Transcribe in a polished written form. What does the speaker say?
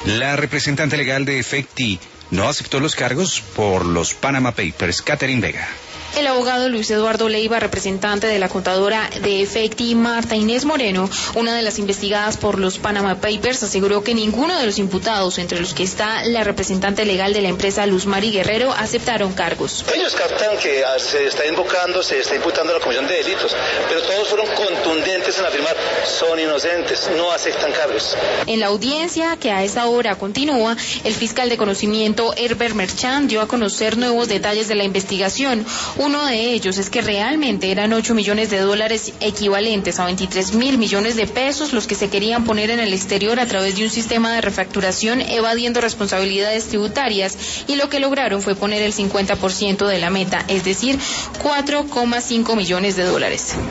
La representante legal de Efecti no aceptó los cargos por los Panama Papers. Catherine Vega. El abogado Luis Eduardo Leiva, representante de la contadora de Efecti, Marta Inés Moreno, una de las investigadas por los Panama Papers, aseguró que ninguno de los imputados, entre los que está la representante legal de la empresa Luz Mari Guerrero, aceptaron cargos. Ellos captan que se está imputando la comisión de delitos, pero todos fueron contundentes en afirmar, son inocentes, no aceptan cargos. En la audiencia, que a esta hora continúa, el fiscal de conocimiento Herbert Merchant dio a conocer nuevos detalles de la investigación. Uno de ellos es que realmente eran 8 millones de dólares equivalentes a 23.000 millones de pesos los que se querían poner en el exterior a través de un sistema de refacturación evadiendo responsabilidades tributarias, y lo que lograron fue poner el 50% de la meta, es decir, 4,5 millones de dólares.